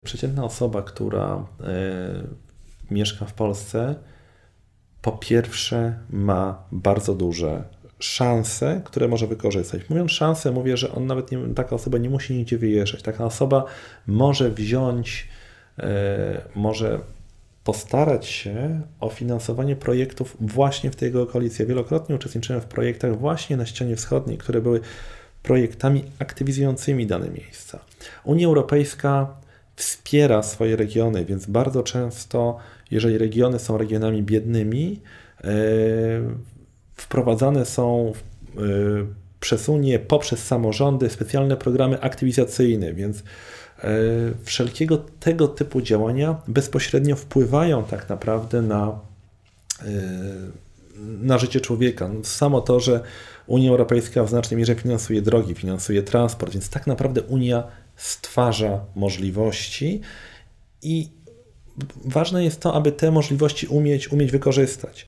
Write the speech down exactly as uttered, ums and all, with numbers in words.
Przeciętna osoba, która y, mieszka w Polsce, po pierwsze ma bardzo duże szanse, które może wykorzystać. Mówiąc szanse, mówię, że on nawet nie, taka osoba nie musi nigdzie wyjeżdżać. Taka osoba może wziąć, y, może postarać się o finansowanie projektów właśnie w tej okolicy. Ja wielokrotnie uczestniczyłem w projektach właśnie na ścianie wschodniej, które były projektami aktywizującymi dane miejsca. Unia Europejska wspiera swoje regiony, więc bardzo często, jeżeli regiony są regionami biednymi, yy, wprowadzane są yy, przez Unię poprzez samorządy specjalne programy aktywizacyjne, więc yy, wszelkiego tego typu działania bezpośrednio wpływają tak naprawdę na, yy, na życie człowieka. No, samo to, że Unia Europejska w znacznej mierze finansuje drogi, finansuje transport, więc tak naprawdę Unia stwarza możliwości i ważne jest to, aby te możliwości umieć, umieć wykorzystać.